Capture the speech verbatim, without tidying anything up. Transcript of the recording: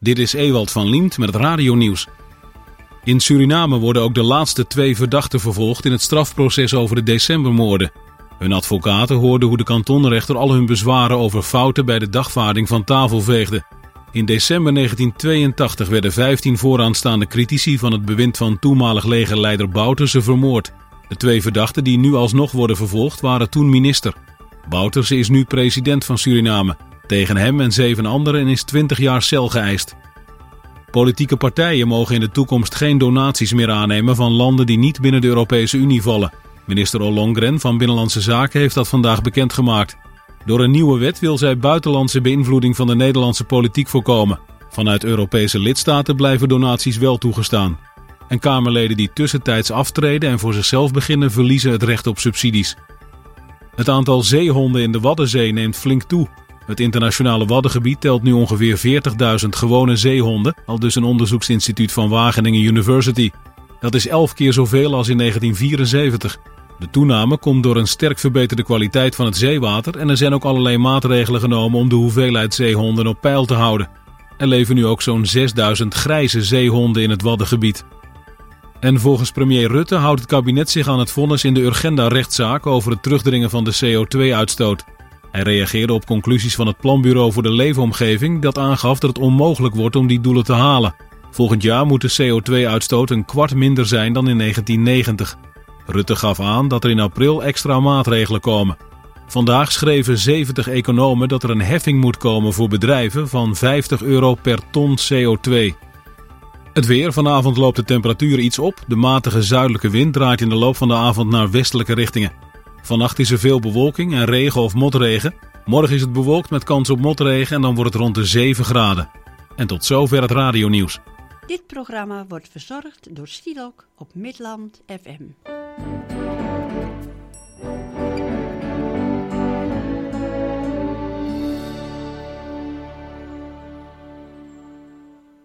Dit is Ewald van Liemt met het radionieuws. In Suriname worden ook de laatste twee verdachten vervolgd in het strafproces over de decembermoorden. Hun advocaten hoorden hoe de kantonrechter al hun bezwaren over fouten bij de dagvaarding van tafel veegde. In december negentien tweeëntachtig werden vijftien vooraanstaande critici van het bewind van toenmalig legerleider Bouterse vermoord. De twee verdachten die nu alsnog worden vervolgd waren toen minister. Bouterse is nu president van Suriname. Tegen hem en zeven anderen is twintig jaar cel geëist. Politieke partijen mogen in de toekomst geen donaties meer aannemen van landen die niet binnen de Europese Unie vallen. Minister Ollongren van Binnenlandse Zaken heeft dat vandaag bekendgemaakt. Door een nieuwe wet wil zij buitenlandse beïnvloeding van de Nederlandse politiek voorkomen. Vanuit Europese lidstaten blijven donaties wel toegestaan. En Kamerleden die tussentijds aftreden en voor zichzelf beginnen verliezen het recht op subsidies. Het aantal zeehonden in de Waddenzee neemt flink toe. Het internationale Waddengebied telt nu ongeveer veertigduizend gewone zeehonden, aldus een onderzoeksinstituut van Wageningen University. Dat is elf keer zoveel als in negentien vierenzeventig. De toename komt door een sterk verbeterde kwaliteit van het zeewater en er zijn ook allerlei maatregelen genomen om de hoeveelheid zeehonden op peil te houden. Er leven nu ook zo'n zesduizend grijze zeehonden in het Waddengebied. En volgens premier Rutte houdt het kabinet zich aan het vonnis in de Urgenda-rechtszaak over het terugdringen van de C O twee uitstoot. Hij reageerde op conclusies van het Planbureau voor de Leefomgeving dat aangaf dat het onmogelijk wordt om die doelen te halen. Volgend jaar moet de C O twee uitstoot een kwart minder zijn dan in negentien negentig. Rutte gaf aan dat er in april extra maatregelen komen. Vandaag schreven zeventig economen dat er een heffing moet komen voor bedrijven van vijftig euro per ton C O twee. Het weer. Vanavond loopt de temperatuur iets op. De matige zuidelijke wind draait in de loop van de avond naar westelijke richtingen. Vannacht is er veel bewolking en regen of motregen. Morgen is het bewolkt met kans op motregen en dan wordt het rond de zeven graden. En tot zover het radionieuws. Dit programma wordt verzorgd door Stielok op Midland F M.